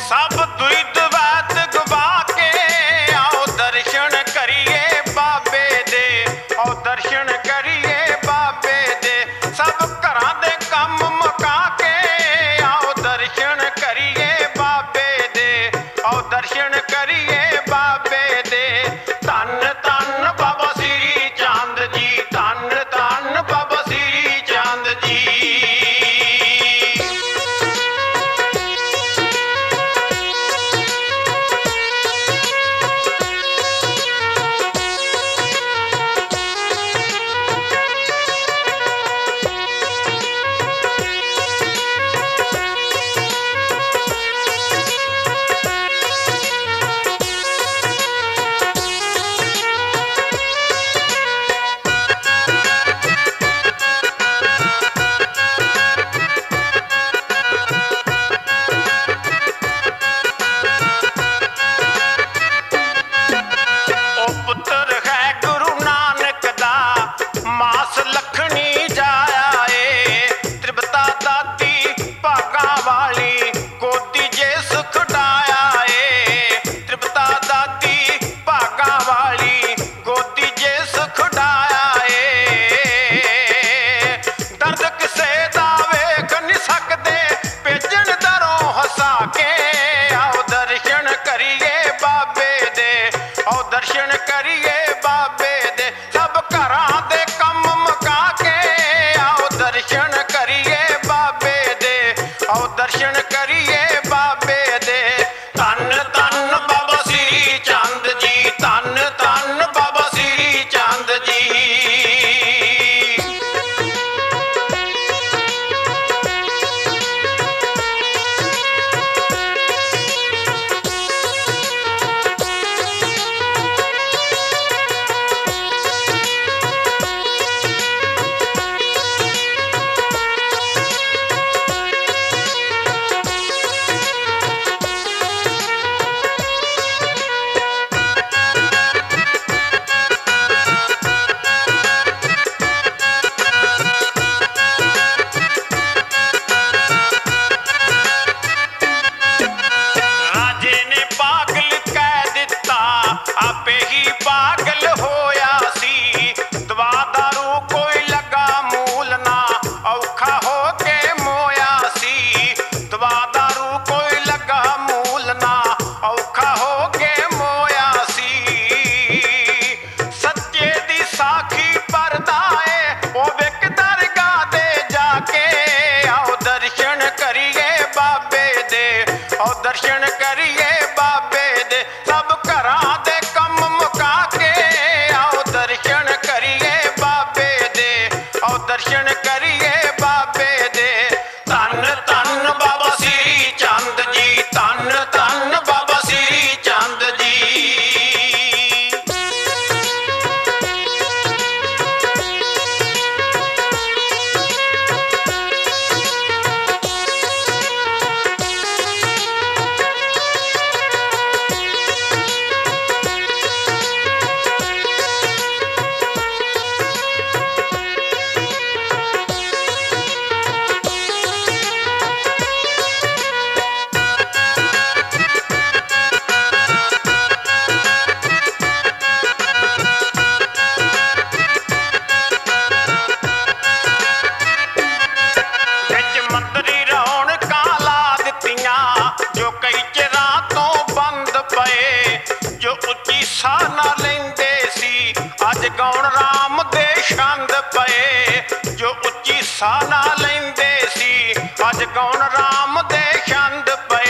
सब दुई द्वैत गवा के आओ दर्शन करिए बाबे दे, आओ दर्शन करिए बाबे दे। सब घरां दे कम मुका के आओ दर्शन करिए बाबे दे, आओ दर्शन करिए बाबे दे। धन धन बाबा श्री चंद जी, धन धन बाबा श्री चंद जी। मास लखनी जाया ए त्रिपता दादी भागा वाली गोदी जे सुख डाया ए। त्रिपता दादी भागा वाली गोदी जे सुख डाया ए। दर्द किसे दा वेख नहीं सकदे भेजन दरों हसा के आओ दर्शन करिए बाबे दे, आओ दर्शन करिए बाबे दे। सब घरां दे कम मुका के आओ दर्शन करिए बाबे दे, आओ दर्शन करिए बाबे दे। धन धन बाबा श्री चंद जी, धन धन बाबा श्री चंद जी। आपे ही पागल होया सी, दवा दारू कोई लगा मूल ना औखा हो के मोया सी। दवा दारू कोई लगा मूल ना औखा हो के मोया सी। सच्चे दी साखी परदाए ओ विक दरगाह दे जाके आओ दर्शन करिए बाबे दे, आओ दर्शन करिए बाबे दे। सब घरां दे कम मुका के आओ दर्शन करिए बाबे दे, आओ दर्शन करिए बाबे दे। धन धन बाबा श्री चंद जी, धन धन बाबा श्री चंद जी। जो कई चिरां तो बंद पे जो उच्ची साह ना लेंदे सी अज गौण राम दे छंद पे। जो उच्ची साह ना लेंदे सी अज गौण राम दे छंद पे।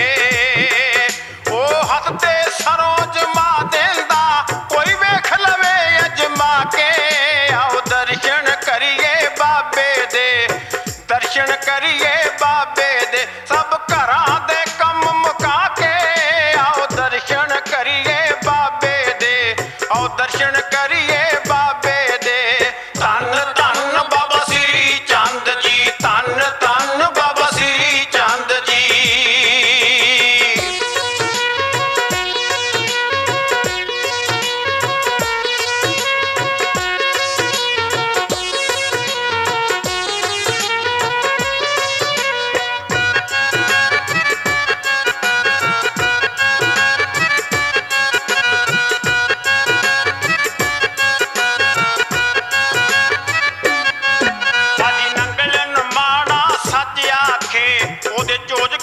ओ हसते सरों जमा देंदा कोई वेख लवे अजमा के आओ दर्शन करिए बाबे दे, दर्शन करिए बाबे दे। सब घरां दे कम मुका के आओ दर्शन करिए बाबे दे, आओ दर्शन करिए बाबे दे। धन धन बाबा श्री चंद जी, धन धन बाबा श्री चंद जी। ਆਖੇ ਉਹਦੇ ਚੋਜ